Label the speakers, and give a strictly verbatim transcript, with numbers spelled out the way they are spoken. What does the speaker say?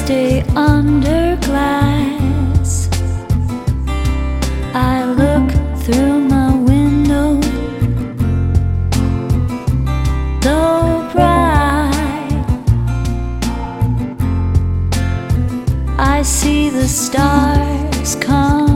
Speaker 1: stay under glass. I look through my window, though bright, I see the stars come